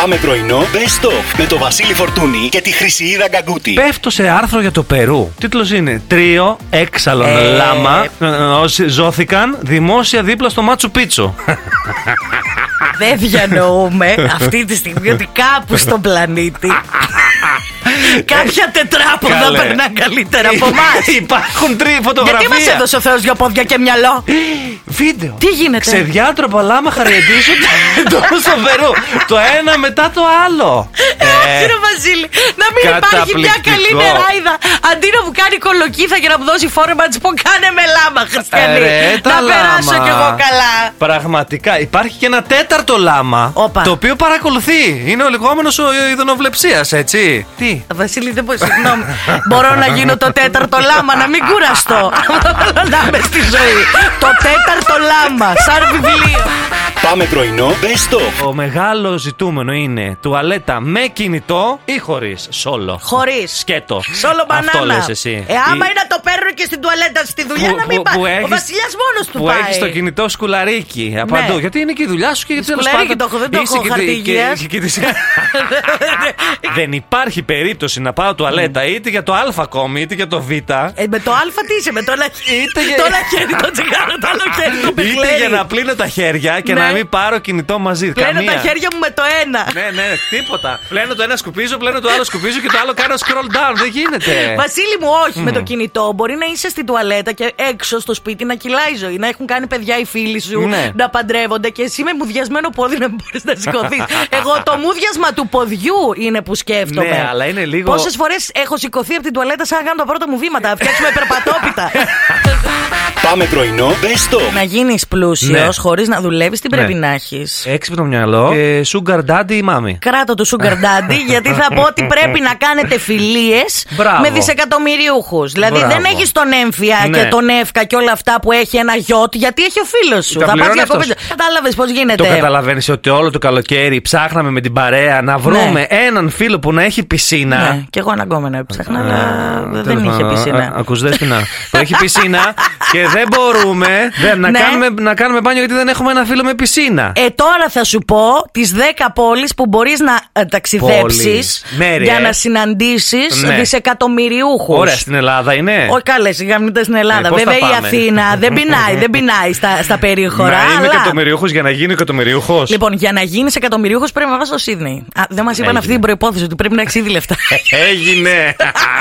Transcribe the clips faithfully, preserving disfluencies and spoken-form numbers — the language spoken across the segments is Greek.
Πάμε πρωινό Best of με το Βασίλη Φορτούνη και τη Χρυσιίδα Γκαγκούτη. Πέφτω σε άρθρο για το Περού. Τίτλος είναι Τρίο έξαλλον ε... λάμα όσοι ζώθηκαν δημόσια δίπλα στο Μάτσου Πίτσο. Δεν διανοούμε αυτή τη στιγμή ότι κάπου στον πλανήτη κάποια τετράποδα περνά καλύτερα από εμάς. Υπάρχουν τρία φωτογραφίες. Γιατί μας έδωσε ο Θεός δυο πόδια και μυαλό. Βίντεο. Τι γίνεται? Ξεδιάτροπα λάμα χαριεντήσουν τόσο στο Περού. Το ένα μετά το άλλο. Όχι ρε Βασίλη, να μην υπάρχει μια καλή νεράιδα. Αντί να μου κάνει κολοκύθα και να μου δώσει φόρεμα, να της πω κάνε με λάμα χριστιανή. Να περάσω κι εγώ καλά. Πραγματικά υπάρχει και ένα τέταρτο λάμα. Το οποίο παρακολουθεί. Είναι ο λεγόμενος ο ειδωνοβλεψίας, έτσι. Τι? Βασίλη, δεν μπορεί, συγγνώμη. Μπορώ να γίνω το τέταρτο λάμα, να μην κουραστώ. Να είμαι στη ζωή. Το τέταρτο λάμα, σαν βιβλίο. Πάμε πρωινό Best of. Το μεγάλο ζητούμενο είναι τουαλέτα με κινητό ή χωρίς? Σόλο. Χωρίς. Σκέτο. Σόλο μπανάνα. Αυτό λες εσύ. Ε, άμα είναι να το παίρνω και στην τουαλέτα στη δουλειά που, να μην πάει. Ο Βασιλιάς μόνος του που πάει. Που έχεις το κινητό σκουλαρίκι από παντού. Γιατί είναι και η δουλειά σου και γιατί τέλος πάντων. Το έχω, δεν το έχω χαρτίγιας. Δεν υπάρχει περίπτωση να πάω τουαλέτα είτε για το Α ακόμη είτε για το Β. Ε, με το Α τι είσαι, με το ένα χέρι το τσιγάρο, το άλλο χέρι το πιχλέρι. Είτε για να πλύνω τα χέρια και να μην πάρω κινητό μαζί. Πλένω τα χέρια μου με το ένα. Ναι, ναι, τίποτα. Πλένω το ένα σκουπίζω, πλένω το άλλο σκουπίζω και το άλλο κάνω scroll down. Δεν γίνεται. Βασίλη μου, όχι με το κινητό. Μπορεί να είσαι στην τουαλέτα και έξω στο σπίτι να κυλάει η ζωή. Να έχουν κάνει παιδιά οι φίλοι σου να παντρεύονται και εσύ με μουδιασμένο πόδι να μπορεί να σηκωθεί. Εγώ το μουδιασμα του ποδιού είναι που σκέφτομαι. Ναι, αλλά είναι λίγο. Πόσες φορές έχω σηκωθεί από την τουαλέτα σαν να κάνω τα πρώτα μου βήματα. Φτιάξουμε περπατόπιτα. Πάμε πρωινό Best of. Να γίνεις πλούσιος χωρίς να δουλεύεις, τι πρέπει να έχεις? Έξυπνο μυαλό και sugar daddy ή μάμη. Κράτο του sugar daddy, γιατί θα πω ότι πρέπει να κάνετε φιλίες με δισεκατομμυριούχους. Δηλαδή δεν έχεις τον έμφυα και τον εύκα και όλα αυτά που έχει ένα γιότ, γιατί έχει ο φίλος σου. Θα πας διακοπές. Κατάλαβες πώς γίνεται? Το καταλαβαίνεις ότι όλο το καλοκαίρι ψάχναμε με την παρέα να βρούμε έναν φίλο που να έχει πισίνα. Ναι, και εγώ αναγκόμενα έψαχνα, αλλά δεν είχε πισίνα. Ακούς δέσποινα. Που έχει πισίνα και δεν μπορούμε να κάνουμε μπάνιο γιατί δεν έχουμε ένα φίλο με πισίνα. Ε, τώρα θα σου πω τις δέκα πόλεις που μπορείς να ταξιδέψεις για να συναντήσεις δισεκατομμυριούχους. Ωραία, στην Ελλάδα είναι. Όχι καλέ, σιγάμνητα στην Ελλάδα. Ε, Βέβαια η Αθήνα δεν πεινάει, δεν πεινάει στα, στα περίχωρα. Να είμαι αλλά... εκατομμυριούχος για να γίνω εκατομμυριούχος. Λοιπόν, για να γίνεις εκατομμυριούχος πρέπει να πας στο Σίδνεϊ. Δεν μας είπαν αυτή την προϋπόθεση ότι πρέπει να έχεις ήδη λεφτά. Έγινε.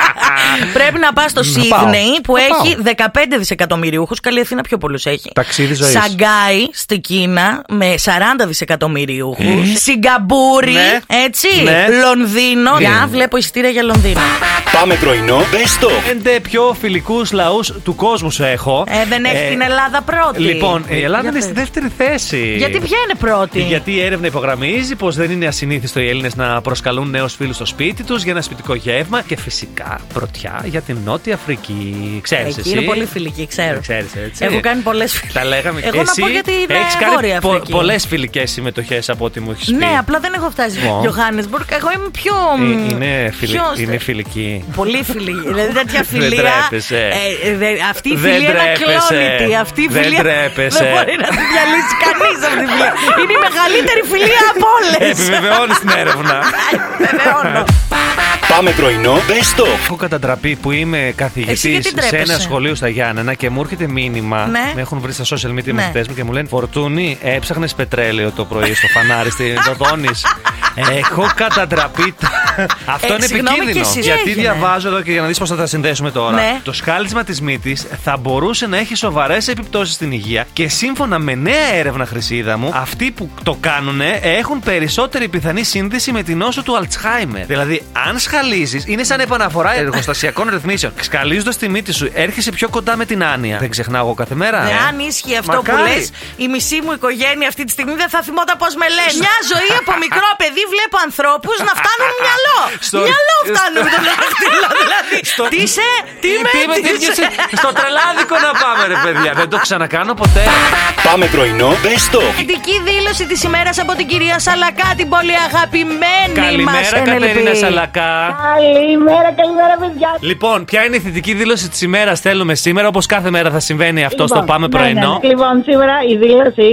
Πρέπει να πας στο Σίδνεϊ που έχει δεκαπέντε δισεκατομμυριούχους. Καλή Αθήνα πιο πολλούς έχει. Ταξίδι ζωής. Σαγκάι στην Κίνα με σαράντα δισεκατομμυριούχους. Σιγκαπούρη, έτσι. Λονδίνο. Για βλέπω εισιτήρια για Λονδίνο. Πάμε πρωινό Best of. Πέντε πιο φιλικούς λαούς του κόσμου σου έχω. Ε, δεν έχει την Ελλάδα πρώτη. Λοιπόν, η Ελλάδα είναι στη δεύτερη θέση. Γιατί ποια είναι πρώτη? Γιατί η έρευνα υπογραμμίζει πως δεν είναι ασυνήθιστο οι Έλληνες να προσκαλούν νέους φίλους στο σπίτι τους για ένα σπιτικό γεύμα και φυσικά πρωτιά για την Νότια Αφρική. Ξέρεις εσύ? Είναι πολύ φιλική, ξέρω. Ξέρεις, έτσι. Έχω κάνει πολλές φιλικές. Τα λέγαμε. Εγώ εσύ να πω γιατί είναι έχεις Βόρεια κάνει Αφρική. πο, πολλές φιλικές συμμετοχές από ό,τι μου έχεις πει. Ναι, απλά δεν έχω φτάσει. Johannesburg, εγώ είμαι πιο. Ε, είναι, φιλι... πιο... είναι φιλική. Πολύ φιλική. Δηλαδή τέτοια φιλία. Δεν τρέπεσαι. Ε, δε, αυτή η φιλία είναι ακλόνητη. Αυτή η δεν φιλία. Τρέπεσαι. Δεν μπορεί να την διαλύσει κανείς αυτή τη φιλία. Είναι η μεγαλύτερη φιλία από όλες. Επιβεβαιώνεις την έρευνα. Επιβεβαιώνω. Πάμε πρωινό Best of. Έχω κατατραπεί που είμαι καθηγητής σε ένα σχολείο στα Γιάννενα και μου έρχεται μήνυμα. Ναι. Με έχουν βρει στα social media οι μαθητές μου και μου λένε Φορτούνη, έψαχνες πετρέλαιο το πρωί στο φανάρι στην Δοδόνης. Έχω κατατραπεί. Αυτό ε, είναι επικίνδυνο. Γιατί έγινε. Διαβάζω εδώ και για να δεις πώς θα τα συνδέσουμε τώρα. Ναι. Το σκάλισμα της μύτης θα μπορούσε να έχει σοβαρές επιπτώσεις στην υγεία και σύμφωνα με νέα έρευνα, Χρυσίδα μου, αυτοί που το κάνουν έχουν περισσότερη πιθανή σύνδεση με την νόσο του Αλτσχάιμερ. Δηλαδή, αν σκαλίζεις, είναι σαν επαναφορά εργοστασιακών ρυθμίσεων. Σκαλίζοντας τη μύτη σου, έρχεσαι πιο κοντά με την άνοια. Δεν ξεχνάω εγώ κάθε μέρα. Ναι, ε. αν ίσχυε αυτό Μακάρι. που λες, η μισή μου οικογένεια αυτή τη στιγμή δεν θα θυμόταν πώς με λένε. Μια ζωή από μικρό παιδί βλέπω ανθρώπους να φτάνουν μυαλό. Στο... Μυαλό φτάνουν με τον δάχτυλο. Δηλαδή, στο... τι είσαι, τι με, τι είσαι. Στο τρελάδικο να πάμε, ρε παιδιά. Δεν το ξανακάνω ποτέ. Πάμε πρωινό Best of. Ειδική δήλωση της ημέρας από την κυρία Σαλακά, την πολύ αγαπημένη μας. Καλημέρα, Κατερίνα Σαλακά. Καλημέρα, καλημέρα, παιδιά. Λοιπόν, ποια είναι η θετική δήλωση της ημέρας θέλουμε σήμερα, όπως κάθε μέρα θα συμβαίνει αυτό λοιπόν, στο Πάμε ναι, πρωινό. Ναι, ναι. Λοιπόν, σήμερα η δήλωση είναι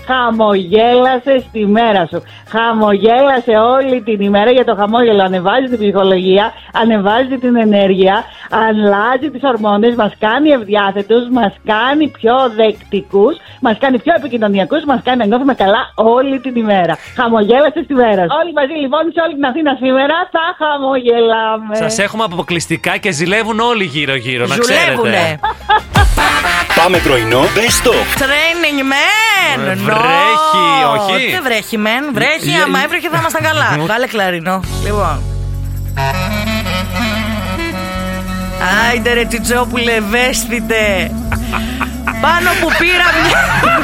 χαμογέλασες τη μέρα σου. Χαμογέλασε όλη την ημέρα, για το χαμόγελο ανεβάζει την ψυχολογία, ανεβάζει την ενέργεια, αλλάζει τις ορμόνες, μας κάνει ευδιάθετους, μας κάνει πιο δεκτικούς, μας κάνει πιο επικοινωνιακούς, μας κάνει να νιώθουμε καλά όλη την ημέρα. Χαμογέλασες τη μέρα σου. Όλοι μαζί λοιπόν σε όλη την Αθήνα σήμερα θα χαμογελάμε. Σας έχουμε αποκλειστικά και ζηλεύουν όλοι γύρω-γύρω, να Ζουλεύουνε. ξέρετε. Πάμε πρωινό Best of. Training man! Ε, βρέχει, No. όχι. Δεν βρέχει, man. Βρέχει, Ε, άμα έβρεχε θα ήμασταν καλά. Βάλε κλαρινό. Λοιπόν. Άιντε ρε Τσιτσόπουλε, ευαίσθητε. Πάνω που πήρα μια...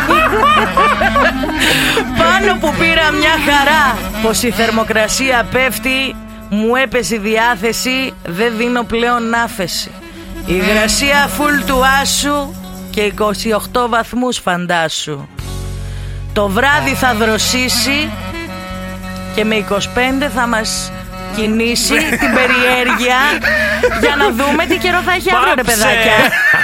Πάνω που πήρα μια χαρά. Πως η θερμοκρασία πέφτει, μου έπεσε η διάθεση, δεν δίνω πλέον άφεση. Η υγρασία φουλ του άσου και είκοσι οκτώ βαθμούς φαντάσου. Το βράδυ θα δροσίσει και με είκοσι πέντε θα μας κινήσει την περιέργεια για να δούμε τι καιρό θα έχει αύριο, ρε παιδάκια.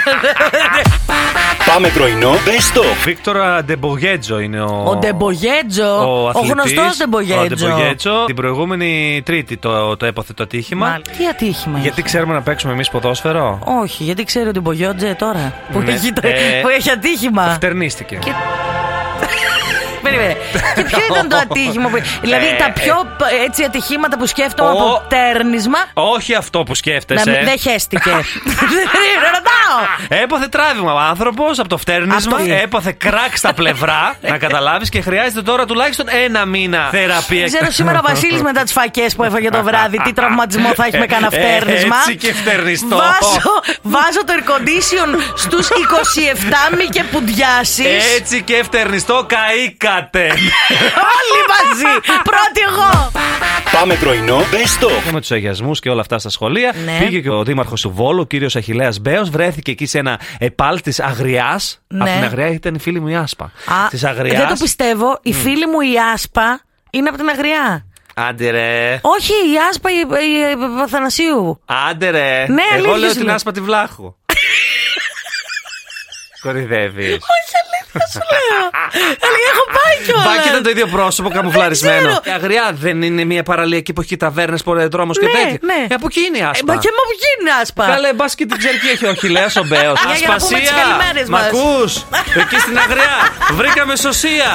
Πάμε πρωινό Best of. Βίκτορα Ντεμπογέτζο είναι ο. Ο Ντεμπογέτζο, ο, ο αθλητής, γνωστός Ο Ντεμπογέτζο. Ντεμπογέτζο. Την προηγούμενη Τρίτη το, το έπαθε το ατύχημα. Μα, τι ατύχημα Γιατί είχε? ξέρουμε να παίξουμε εμείς ποδόσφαιρο. Όχι, γιατί ξέρει ο Ντεμπογέτζο τώρα που, Ναι. έχει, το- Ε, που έχει ατύχημα. Φτερνίστηκε. Και... Περίμενε. Και ποιο ήταν το ατύχημα που... Δηλαδή Ε, τα πιο έτσι ατυχήματα που σκέφτομαι Ο- από τέρνισμα. Όχι αυτό που Να σκέφτεσαι. μην- δεν χέστηκε. Ρωτάω. Έπαθε τράβημα ο άνθρωπος από το φτέρνισμα. Από τι? Έπαθε κράκ στα πλευρά. Να καταλάβεις, και χρειάζεται τώρα τουλάχιστον ένα μήνα θεραπεία. Δεν ξέρω σήμερα ο Βασίλης μετά τις φακές που έφαγε το βράδυ τι τραυματισμό θα έχει με κανένα φτέρνισμα. Έτσι και φτερνιστό. Βάζω, βάζω το air condition στους είκοσι επτά μη και πουντιάσεις. Έτσι και φτερνιστό καήκατε. Όλοι μαζί. Πρώτη εγώ. Πάμε πρωινό Best of. Με τους αγιασμούς και όλα αυτά στα σχολεία. Ναι. Πήγε και ο δήμαρχος του Βόλου, ο κύριος Αχιλλέας Μπέος, βρέθηκε εκεί σε ένα επάλ της Αγριάς. Ναι. Από την Αγριά ήταν η φίλη μου η Άσπα. Α, Της Αγριάς. δεν το πιστεύω. Η φίλη μου η Άσπα είναι από την Αγριά. Άντε ρε. Όχι, η Άσπα η, η, η Αθανασίου. Άντε ρε. Ναι, Εγώ αλήθεια λέω σου την λέω. Άσπα τη Βλάχου. Κορυδεύεις. Όχι, αλήθεια σου λέω. Αλλά έχω πάει κιόλας. Μπα και ήταν το ίδιο πρόσωπο, καμουφλαρισμένο. ξέρω. Η Αγριά δεν είναι μια παραλία εκεί που έχει ταβέρνες, δρόμος και Ναι, τέτοια. ναι. Ε, από εκεί είναι η Ε, Άσπα. Μα και μου βγει είναι Άσπα. Καλέ, μπας και την Τζερκή έχει ο Αχιλλέας ο Μπέος. Για- για να πούμε τις Ασπασία. καλημέρες Μ' μας. ακούς? Εκεί στην Αγριά βρήκαμε σωσία.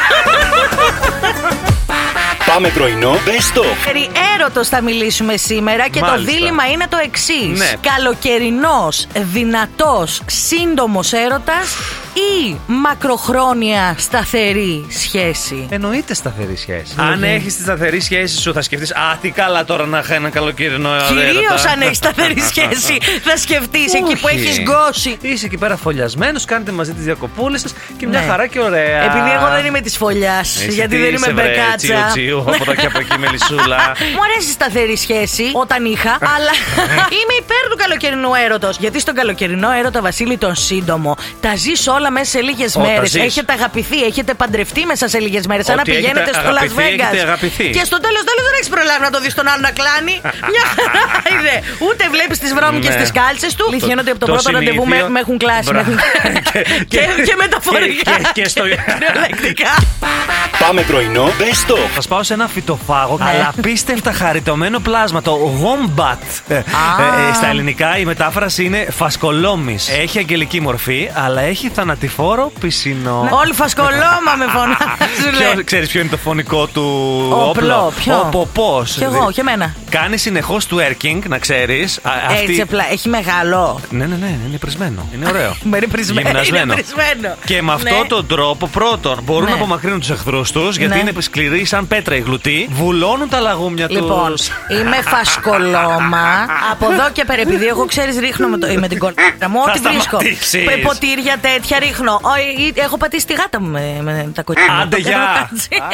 Πάμε πρωινό Best of. Περί έρωτος θα μιλήσουμε σήμερα και Μάλιστα. το δίλημμα είναι το εξής. Ναι. Καλοκαιρινός, δυνατός, σύντομος έρωτας ή μακροχρόνια σταθερή σχέση. Εννοείται σταθερή σχέση. Αν έχεις τη σταθερή σχέση σου, θα σκεφτείς Α, τι καλά τώρα να έχω ένα καλοκαιρινό έρωτα. Κυρίως αν έχεις σταθερή σχέση θα σκεφτείς εκεί που Όχι. έχεις γκώσει. Είσαι εκεί πέρα φωλιασμένος, κάνετε μαζί τις διακοπούλες σας και μια Ναι. χαρά και ωραία. Επειδή εγώ δεν είμαι της φωλιάς, Εσύ γιατί τι δεν είσαι, είμαι βρε, μπεκάτσα. τσίου, τσίου, από εδώ και από εκεί με λυσούλα. Μου αρέσει η σταθερή σχέση όταν είχα, αλλά είμαι υπέρ του καλοκαιρινού έρωτος. Γιατί στον καλοκαιρινό έρωτα, Βασίλη, τον σύντομο, τα ζεις όλα μέσα σε λίγες Ω, τα μέρες. ζεις. Έχετε αγαπηθεί, έχετε παντρευτεί μέσα σε λίγες μέρες. Σαν να Ότι πηγαίνετε έχετε στο Las αγαπηθεί, έχετε Vegas. αγαπηθεί. Και στο τέλος τέλος δεν έχεις προλάβει να το δεις τον άλλο να κλάνει. Μια χαρά είναι. Ούτε βλέπεις τις βρώμικες Ναι. τις κάλτσες του. Αλήθεια είναι ότι από το, το πρώτο ραντεβού με, συνήθιο. με έχουν κλάσει. με Μπρα- έχουν- Και- και, και- και μεταφορικά. και- και στο- Κυριολεκτικά. Πάμε πρωινό Best of. Θα πάω σε ένα φυτοφάγο, Ναι. αλλά απίστευτα χαριτωμένο πλάσμα. Το Wombat. Ε, ε, στα ελληνικά η μετάφραση είναι φασκολόμης. Έχει αγγελική μορφή, αλλά έχει θανατηφόρο πισινό. Όλοι φασκολώμα με φωνάζουν. Ποιο, ξέρεις ποιο είναι το φωνικό του Όπλο, όπλο? ποιο? Ο ποπός. Κι εγώ, και εμένα. Κάνει συνεχώς twerking, να ξέρεις. Α, αυτή- Έτσι απλά, έχει μεγάλο. Ναι, ναι, ναι, είναι πρισμένο. Είναι ωραίο. Είναι πρισμένο. Γυμνασμένο. Είναι πρισμένο. Και με αυτόν Ναι. τον τρόπο, πρώτον, μπορούν Ναι. να απομακρύνουν τους εχθρούς τους, γιατί Ναι. είναι σκληροί σαν πέτρα η γλουτή. Βουλώνουν τα λαγούμια Λοιπόν, τους. είμαι φασκολώμα. Από εδώ και πέρα, επειδή εγώ ξέρεις ρίχνω με, το, με την κολάρα μου, Θα ό,τι βρίσκω. σταματήσεις. Πε- Ποτήρια τέτοια ρίχνω. Ω, ε, Έχω πατήσει τη γάτα μου με, με τα κοτσιά. Άντε, γεια.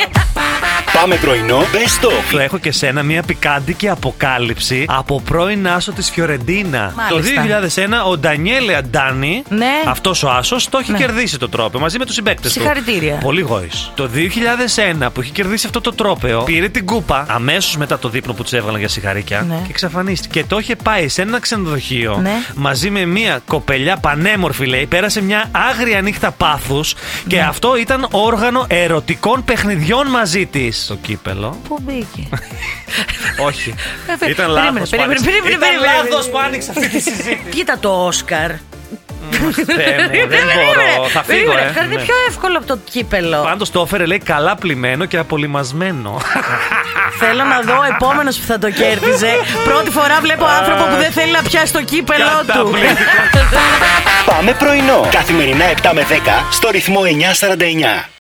Πάμε πρωινό Best of. Το έχω και σένα μια πικάντικη αποκάλυψη από πρώην άσο της Φιωρεντίνα. Μάλιστα. Το δύο χιλιάδες ένα ο Ντανιέλε Αντάνι, Ναι. αυτός ο άσος, το έχει Ναι. κερδίσει το τρόπαιο μαζί με τους συμπαίκτες του. Συγχαρητήρια. Πολύ γόης. Το δύο χιλιάδες ένα που είχε κερδίσει αυτό το τρόπαιο, πήρε την κούπα αμέσως μετά το δείπνο που τους έβγαλαν για σιγαρίκια Ναι. και εξαφανίστηκε. Και το είχε πάει σε ένα ξενοδοχείο Ναι. μαζί με μια κοπελιά πανέμορφη, λέει. Πέρασε μια άγρια νύχτα πάθους και αυτό ήταν όργανο ερωτικών παιχνιδιών μαζί της. Το κύπελο. Πού μπήκε? Όχι. Ήταν λάθος. Ήταν λάθος που άνοιξε αυτή τη συζήτηση. Κοίτα το Όσκαρ. Δεν μπορώ. Θα φύγω, ε. Είναι πιο εύκολο από το κύπελο. Πάντως το έφερε, λέει, καλά πλημμένο και απολυμασμένο. Θέλω να δω ο επόμενος που θα το κέρδιζε. Πρώτη φορά βλέπω άνθρωπο που δεν θέλει να πιάσει το κύπελό του. Πάμε πρωινό. Καθημερινά επτά με δέκα στο ρυθμό εννιά σαράντα εννιά.